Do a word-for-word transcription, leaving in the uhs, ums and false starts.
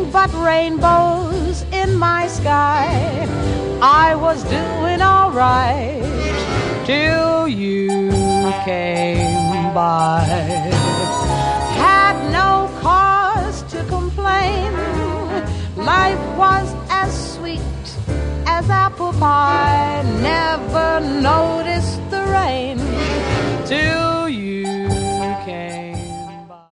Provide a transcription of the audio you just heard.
but rainbows in my sky. I was doing all right till you came by. Had no cause to complain. Life was as sweet as apple pie. Never noticed the rain till